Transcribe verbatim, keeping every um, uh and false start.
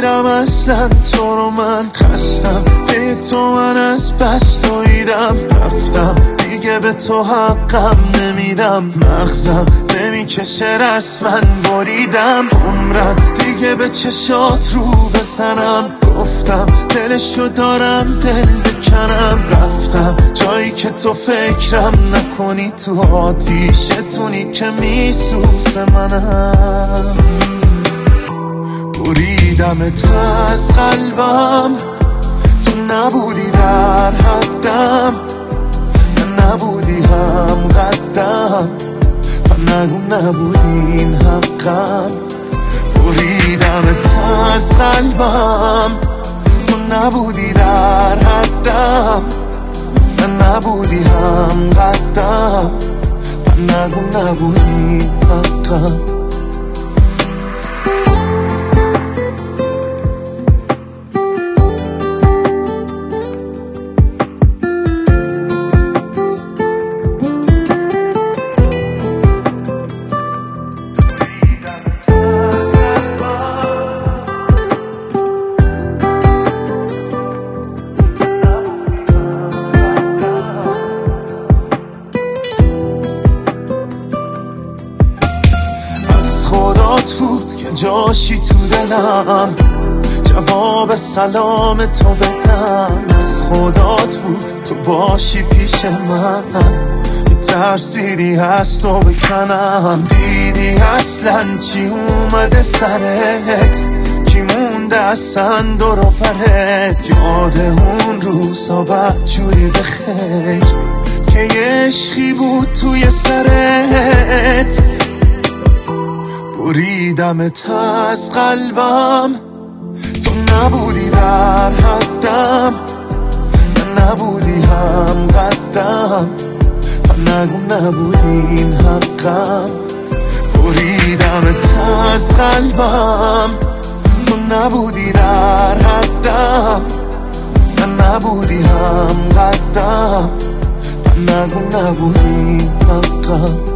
نمیرم اصلا تو رو من خستم به تو من از بس تویدم رفتم دیگه به تو حقم نمیدم مغزم نمیکشه رسما بریدم عمرم دیگه به چشات رو بزنم گفتم دلشو دارم دل بکنم رفتم جایی که تو فکرم نکنی تو آتیشتونی که میسوزه منم بریدمت از قلبم تو نبودی در حدم من نبودی هم قدم و نگو نبودی این حقم بریدمت از قلبم تو نبودی در حدم من نبودی هم قدم و نگو نبودی حقم خدات بود که جاشی تو دلم جواب سلام تو بدم از خدات بود تو باشی پیش من میترسیدی از تو بکنم دیدی اصلا چی اومده سرت کی مونده اصلا دور و برت یاد اون روزا بدجوری بخیر که یه عشقی بود توی سرت بریدمت از قلبم تو نبودی در حدم من نبودی هم قدم و نگو نبودی این حقم بریدمت از قلبم تو نبودی در حدم من نبودی هم قدم و نگو نبودی این حقم